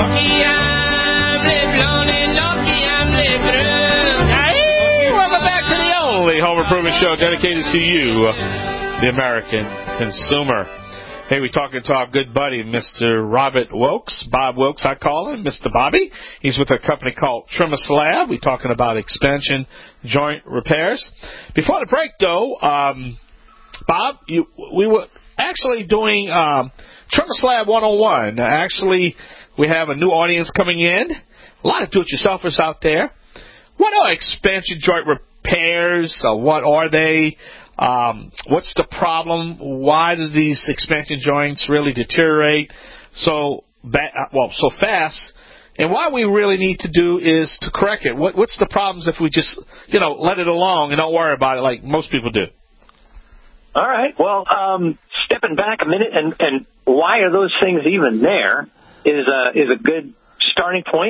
Welcome back to the only home improvement show dedicated to you, the American consumer. Hey, we're talking to our good buddy, Mister Robert Wilkes, Bob Wilkes, I call him, Mister Bobby. He's with a company called Trimmer Slab. We're talking about expansion joint repairs. Before the break, though, um, Bob, you, we were actually doing um, Trimmer Slab one oh one. Actually, we have a new audience coming in. A lot of do-it-yourselfers out there. What are expansion joint repairs? Uh, what are they? Um, what's the problem? Why do these expansion joints really deteriorate so ba- well so fast? And what we really need to do is to correct it. What, what's the problems if we just you know let it along and don't worry about it like most people do? All right. Well, um, stepping back a minute, and, and why are those things even there is a, is a good starting point.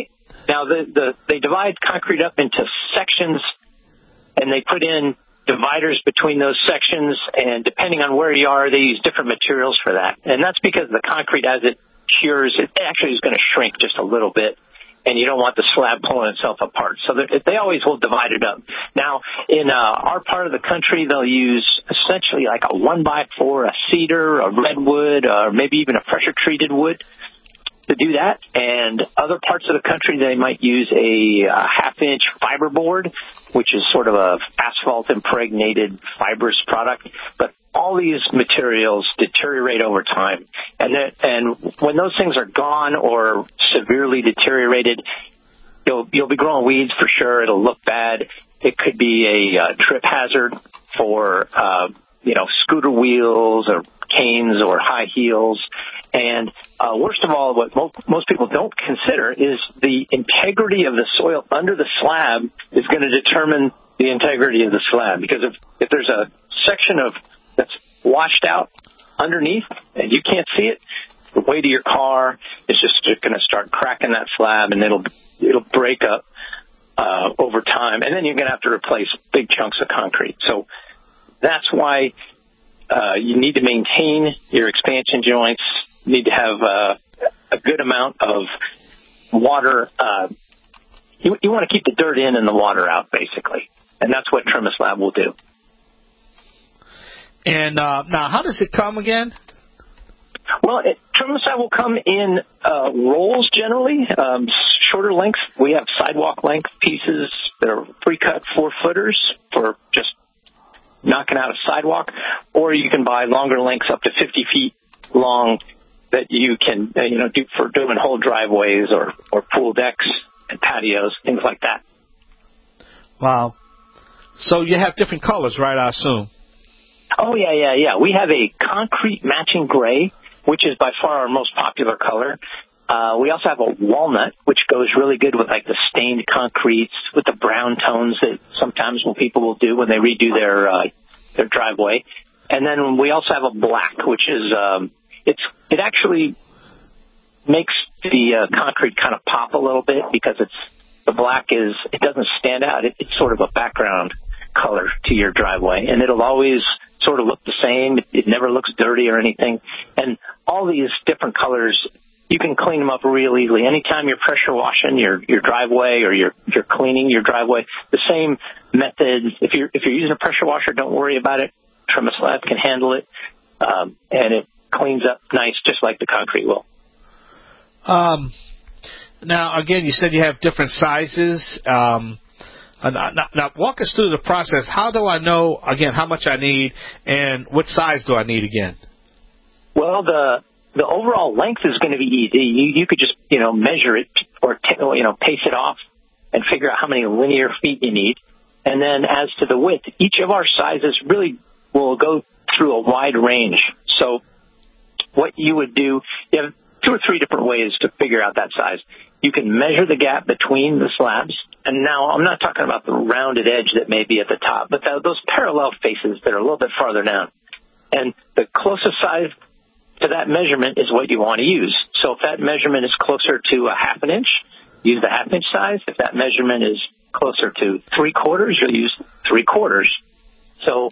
Now, the, the, they divide concrete up into sections, and they put in dividers between those sections, and depending on where you are, they use different materials for that. And that's because the concrete, as it cures, it actually is going to shrink just a little bit, and you don't want the slab pulling itself apart. So they always will divide it up. Now, in uh, our part of the country, they'll use essentially like a one by four, a cedar, a redwood, or maybe even a pressure-treated wood to do that. And other parts of the country, they might use a, a half-inch fiberboard, which is sort of a asphalt-impregnated fibrous product. But all these materials deteriorate over time. And, and when those things are gone or severely deteriorated, you'll, you'll be growing weeds for sure. It'll look bad. It could be a uh, trip hazard for, uh, you know, scooter wheels or canes or high heels. And uh, worst of all, what mo- most people don't consider is the integrity of the soil under the slab is going to determine the integrity of the slab. Because if, if there's a section of that's washed out underneath and you can't see it, the weight of your car is just going to start cracking that slab, and it'll it'll break up uh, over time. And then you're going to have to replace big chunks of concrete. So that's why uh, you need to maintain your expansion joints. You need to have uh, a good amount of water. Uh, you, you want to keep the dirt in and the water out, basically. And that's what Trim a Slab will do. And uh, now, how does it come again? Well, it, Trim a Slab will come in uh, rolls generally, um, shorter lengths. We have sidewalk length pieces that are pre-cut four-footers for just knocking out a sidewalk. Or you can buy longer lengths up to fifty feet long that you can, uh, you know, do for doing whole driveways or, or pool decks and patios, things like that. Wow. So you have different colors, right, I assume? Oh, yeah, yeah, yeah. We have a concrete matching gray, which is by far our most popular color. Uh, we also have a walnut, which goes really good with, like, the stained concretes with the brown tones that sometimes when people will do when they redo their uh, their driveway. And then we also have a black, which is um, it's it actually makes the uh, concrete kind of pop a little bit because it's the black is it doesn't stand out. It, it's sort of a background color to your driveway, and it'll always sort of look the same. It, it never looks dirty or anything. And all these different colors, you can clean them up real easily. Anytime you're pressure washing your, your driveway or you're you're cleaning your driveway, the same method. If you're if you're using a pressure washer, don't worry about it. Trim a Slab can handle it, um, and it cleans up nice, just like the concrete will. Um. Now, again, you said you have different sizes. Um. Now, now, walk us through the process. How do I know, again, how much I need, and what size do I need again? Well, the the overall length is going to be easy. You, you could just, you know, measure it or, t- you know, pace it off and figure out how many linear feet you need. And then as to the width, each of our sizes really will go through a wide range. So what you would do, you have two or three different ways to figure out that size. You can measure the gap between the slabs. And now I'm not talking about the rounded edge that may be at the top, but the, those parallel faces that are a little bit farther down. And the closest size to that measurement is what you want to use. So if that measurement is closer to a half an inch, use the half inch size. If that measurement is closer to three quarters, you'll use three quarters. So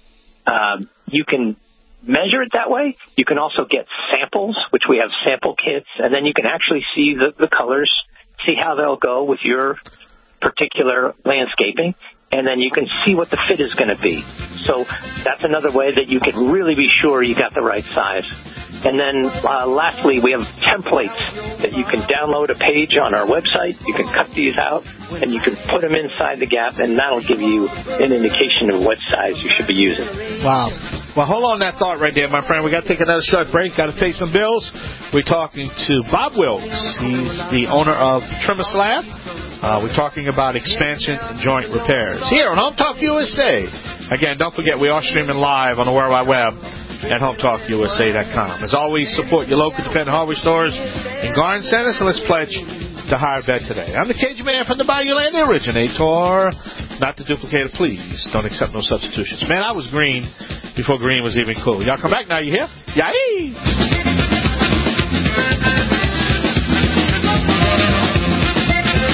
um, you can measure it that way. You can also get samples, which we have sample kits, and then you can actually see the, the colors, see how they'll go with your particular landscaping, and then you can see what the fit is going to be. So that's another way that you can really be sure you got the right size. And then uh, lastly, we have templates that you can download a page on our website. You can cut these out, and you can put them inside the gap, and that'll give you an indication of what size you should be using. Wow. Well, hold on that thought right there, my friend. We got to take another short break. Got to pay some bills. We're talking to Bob Wilkes. He's the owner of Trim a Slab. Uh, we're talking about expansion and joint repairs here on Home Talk U S A. Again, don't forget, we are streaming live on the World Wide Web at home talk u s a dot com. As always, support your local independent hardware stores in garden centers, and let's pledge to hire vet today. I'm the Cajun man from the Bayou Land, the originator. Not to duplicate it, please. Don't accept no substitutions. Man, I was green before green was even cool. Y'all come back now, you hear? Yay!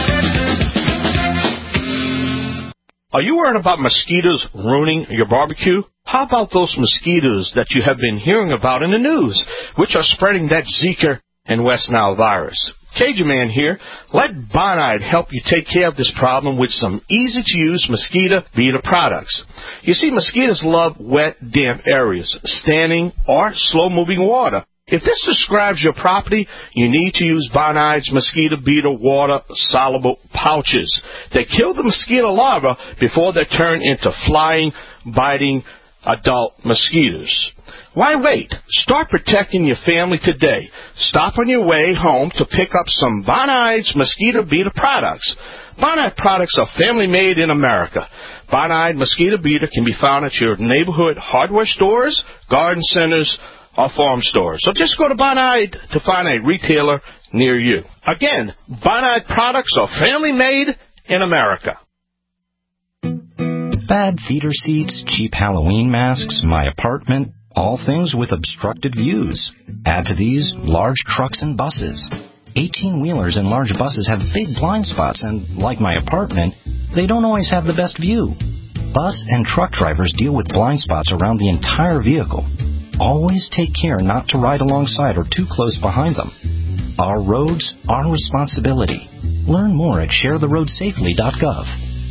Are you worried about mosquitoes ruining your barbecue? How about those mosquitoes that you have been hearing about in the news, which are spreading that Zika and West Nile virus? Cajun Man here. Let Bonide help you take care of this problem with some easy-to-use mosquito beater products. You see, mosquitoes love wet, damp areas, standing or slow-moving water. If this describes your property, you need to use Bonide's mosquito beater water-soluble pouches. They kill the mosquito larvae before they turn into flying, biting adult mosquitoes. Why wait? Start protecting your family today. Stop on your way home to pick up some Bonide's mosquito beater products. Bonide products are family-made in America. Bonide mosquito beater can be found at your neighborhood hardware stores, garden centers, or farm stores. So just go to Bonide to find a retailer near you. Again, Bonide products are family-made in America. Bad theater seats, cheap Halloween masks, my apartment, all things with obstructed views. Add to these large trucks and buses. eighteen-wheelers and large buses have big blind spots, and like my apartment, they don't always have the best view. Bus and truck drivers deal with blind spots around the entire vehicle. Always take care not to ride alongside or too close behind them. Our roads, our responsibility. Learn more at share the road safely dot gov.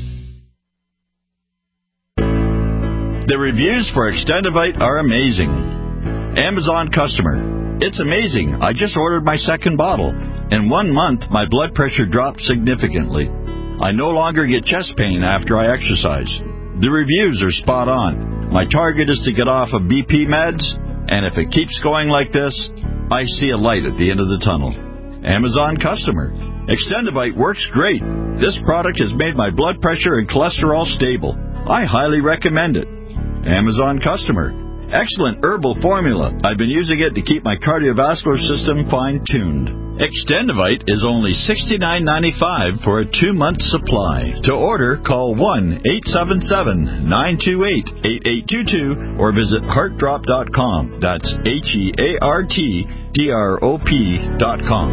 The reviews for Extendivite are amazing. Amazon customer. It's amazing. I just ordered my second bottle. In one month, my blood pressure dropped significantly. I no longer get chest pain after I exercise. The reviews are spot on. My target is to get off of B P meds, and if it keeps going like this, I see a light at the end of the tunnel. Amazon customer. Extendivite works great. This product has made my blood pressure and cholesterol stable. I highly recommend it. Amazon customer. Excellent herbal formula. I've been using it to keep my cardiovascular system fine-tuned. Extendivite is only sixty-nine ninety-five for a two-month supply. To order, call one eight seven seven, nine two eight, eight eight two two or visit heart drop dot com. That's H E A R T D R O P dot com.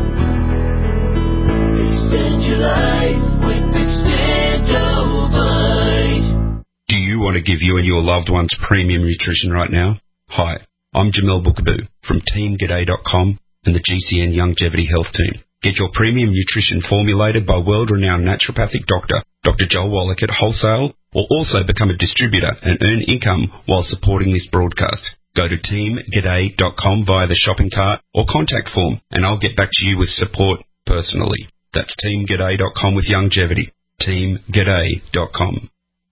Extend your life with Extendivite. Do you want to give you and your loved ones premium nutrition right now? Hi, I'm Jamel Bookaboo from team g'day dot com and the G C N Longevity Health Team. Get your premium nutrition formulated by world-renowned naturopathic doctor, Doctor Joel Wallach at wholesale, or also become a distributor and earn income while supporting this broadcast. Go to team g'day dot com via the shopping cart or contact form, and I'll get back to you with support personally. That's team g'day dot com with longevity. team g'day dot com.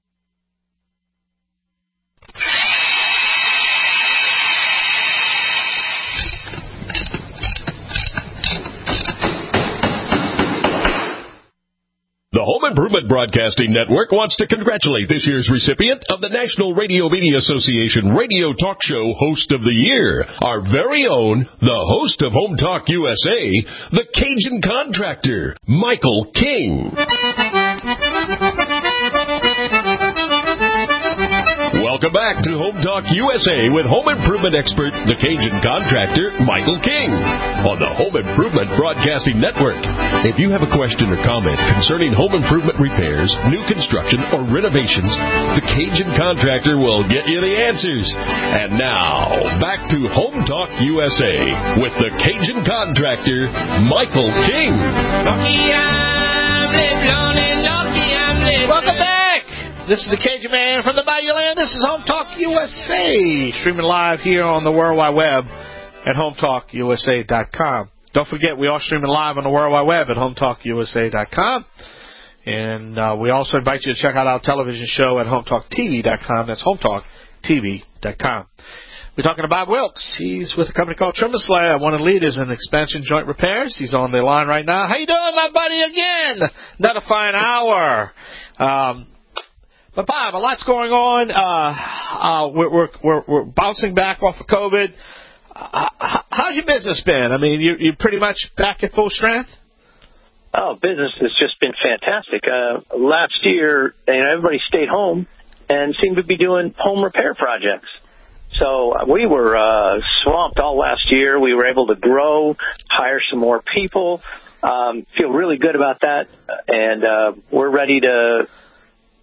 The Home Improvement Broadcasting Network wants to congratulate this year's recipient of the National Radio Media Association Radio Talk Show Host of the Year, our very own, the host of Home Talk U S A, the Cajun Contractor, Michael King. Welcome back to Home Talk U S A with home improvement expert, the Cajun Contractor, Michael King, on the Home Improvement Broadcasting Network. If you have a question or comment concerning home improvement repairs, new construction, or renovations, the Cajun Contractor will get you the answers. And now, back to Home Talk U S A with the Cajun Contractor, Michael King. Welcome back. This is the Cajun Man from the Bayou Land. This is Home Talk U S A, streaming live here on the World Wide Web at home talk U S A dot com. Don't forget, we are streaming live on the World Wide Web at home talk U S A dot com. And uh, we also invite you to check out our television show at home talk T V dot com. That's home talk T V dot com. We're talking to Bob Wilkes. He's with a company called Trimmer Slab, one of the leaders in expansion joint repairs. He's on the line right now. How you doing, my buddy, again? Another fine hour. Um, but, Bob, a lot's going on. Uh, uh, we're, we're, we're, we're bouncing back off of COVID. Uh, how's your business been? I mean, you, you're pretty much back at full strength? Oh, business has just been fantastic. Uh, last year, you know, everybody stayed home and seemed to be doing home repair projects. So we were uh, swamped all last year. We were able to grow, hire some more people, um, feel really good about that, and uh, we're ready to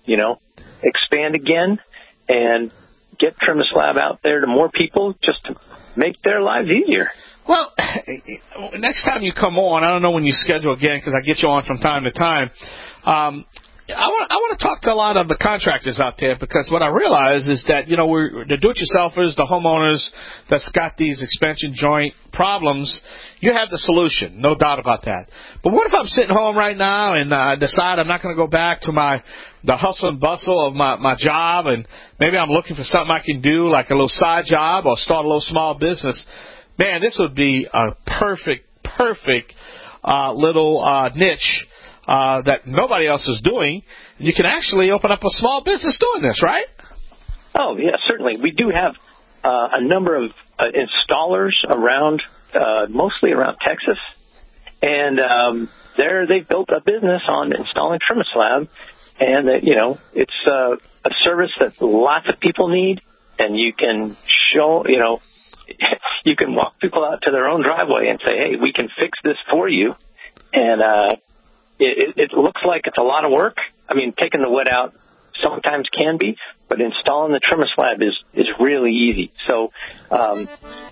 you know, expand again and get TrimSlab out there to more people just to make their lives easier. Well, next time you come on, I don't know when you schedule again because I get you on from time to time. Um, I want I want to talk to a lot of the contractors out there because what I realize is that, you know, we're the do-it-yourselfers, the homeowners that's got these expansion joint problems. You have the solution, no doubt about that. But what if I'm sitting home right now and I uh, decide I'm not going to go back to my the hustle and bustle of my, my job, and maybe I'm looking for something I can do like a little side job or start a little small business. Man, this would be a perfect, perfect uh, little uh, niche uh, that nobody else is doing. You can actually open up a small business doing this, right? Oh, yeah, certainly. We do have uh, a number of uh, installers around, uh, mostly around Texas, and um, there they've built a business on installing TrimSlab, and, uh, you know, it's uh, a service that lots of people need, and you can show, you know, you can walk people out to their own driveway and say, hey, we can fix this for you. And uh, it, it looks like it's a lot of work. I mean, taking the wood out sometimes can be, but installing the TrimSlab is, is really easy. So, um,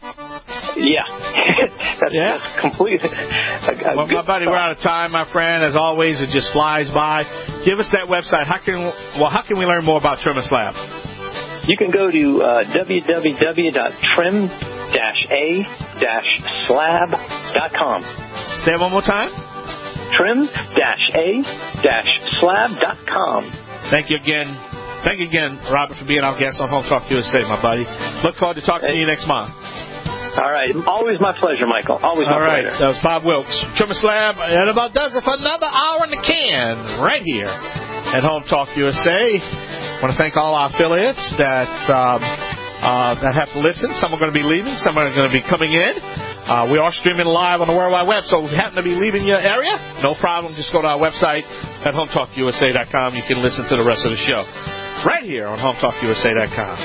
yeah, that's, yeah. that's completely. A, a well, my buddy, we're out of time, my friend. As always, it just flies by. Give us that website. How can well, how can we learn more about TrimSlab? You can go to uh, w w w dot trim dash a dash slab dot com. Say it one more time. trim dash a dash slab dot com. Thank you again. Thank you again, Robert, for being our guest on Home Talk U S A, my buddy. Look forward to talking hey. to you next month. All right. Always my pleasure, Michael. Always my All right. pleasure. That was Bob Wilkes. TrimSlab, and about does it for another hour in the can right here at Home Talk U S A. I want to thank all our affiliates that um, uh, that have to listen. Some are going to be leaving. Some are going to be coming in. Uh, we are streaming live on the World Wide Web, so if you happen to be leaving your area, no problem. Just go to our website at home talk u s a dot com. You can listen to the rest of the show right here on home talk u s a dot com.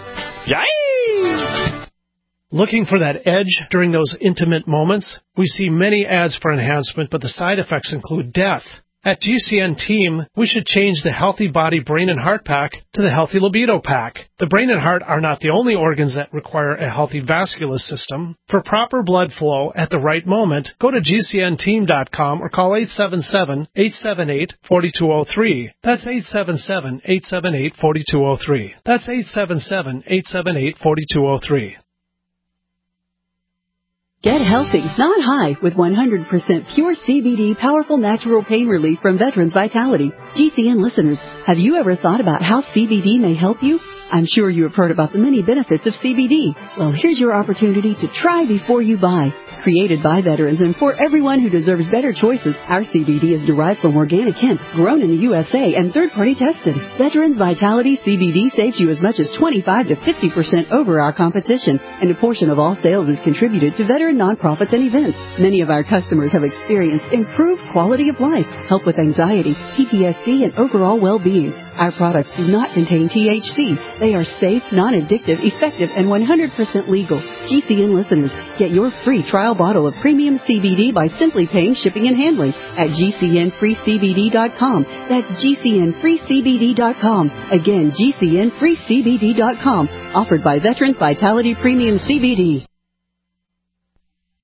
Yay! Looking for that edge during those intimate moments? We see many ads for enhancement, but the side effects include death. At G C N Team, we should change the Healthy Body Brain and Heart Pack to the Healthy Libido Pack. The brain and heart are not the only organs that require a healthy vascular system. For proper blood flow at the right moment, go to G C N team dot com or call eight seven seven, eight seven eight, four two zero three. That's eight seven seven, eight seven eight, four two zero three. That's eight seven seven, eight seven eight, four two zero three. Get healthy, not high, with one hundred percent pure C B D powerful natural pain relief from Veterans Vitality. G C N listeners, have you ever thought about how C B D may help you? I'm sure you have heard about the many benefits of C B D. Well, here's your opportunity to try before you buy. Created by veterans and for everyone who deserves better choices, our C B D is derived from organic hemp, grown in the U S A, and third-party tested. Veterans Vitality C B D saves you as much as twenty-five to fifty percent over our competition, and a portion of all sales is contributed to veteran nonprofits and events. Many of our customers have experienced improved quality of life, help with anxiety, P T S D, and overall well-being. Our products do not contain T H C. They are safe, non-addictive, effective, and one hundred percent legal. G C N listeners, get your free trial bottle of premium C B D by simply paying shipping and handling at G C N free C B D dot com. That's G C N free C B D dot com. Again, G C N free C B D dot com. Offered by Veterans Vitality Premium C B D.